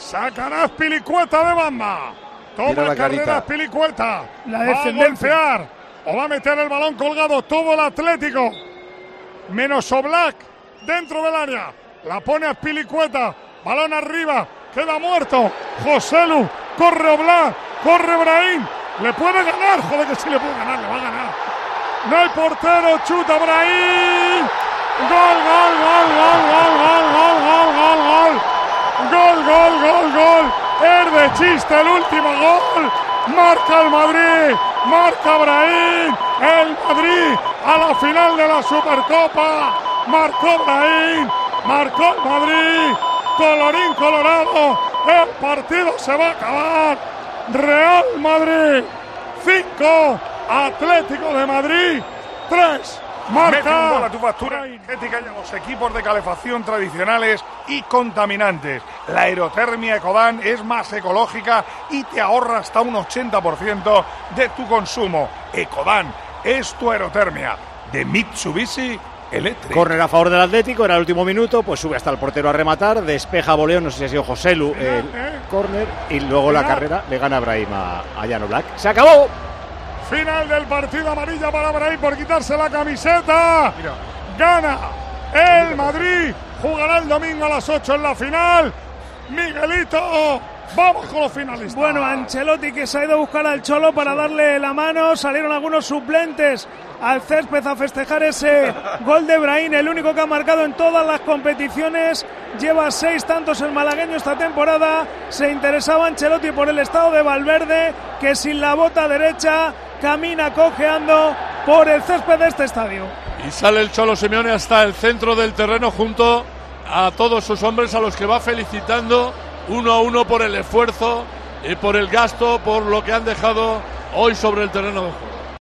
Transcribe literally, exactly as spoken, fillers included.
Sacará Azpilicueta de banda. Toma carrera Azpilicueta. La va a golpear o va a meter el balón colgado todo el Atlético. Menos Oblak dentro del área. La pone Azpilicueta. Balón arriba. Queda muerto. Joselu. Corre Oblak. Corre Brahim. Le puede ganar. Joder que sí le puede ganar. Le va a ganar. No hay portero. Chuta Brahim. Gol, gol, gol, gol, gol, gol, gol, gol, gol, gol. Gol, gol, gol, gol. Es de chiste el último gol. Marca el Madrid. Marca Brahim. El Madrid a la final de la Supercopa. Marcó Brahim. Marcó el Madrid. Colorín colorado. El partido se va a acabar. Real Madrid cinco. Atlético de Madrid tres. Marca a tu factura energética y a los equipos de calefacción tradicionales y contaminantes. La aerotermia Ecodan es más ecológica y te ahorra hasta un ochenta por ciento de tu consumo. Ecodan es tu aerotermia de Mitsubishi Electric. Córner a favor del Atlético, era el último minuto, pues sube hasta el portero a rematar, despeja voleo, no sé si ha sido Joselu el córner, y luego la carrera le gana Brahim a, a Jan Oblak. ¡Se acabó! Final del partido, amarilla para Brahim por quitarse la camiseta. Mira. Gana el Madrid. Jugará el domingo a las ocho en la final. Miguelito, vamos con los finalistas. Bueno, Ancelotti, que se ha ido a buscar al Cholo para darle la mano. Salieron algunos suplentes al césped a festejar ese gol de Brahim, el único que ha marcado en todas las competiciones. Lleva seis tantos el malagueño esta temporada. Se interesaba Ancelotti por el estado de Valverde, que sin la bota derecha camina cojeando por el césped de este estadio. Y sale el Cholo Simeone hasta el centro del terreno junto a todos sus hombres, a los que va felicitando uno a uno por el esfuerzo y por el gasto, por lo que han dejado hoy sobre el terreno de juego.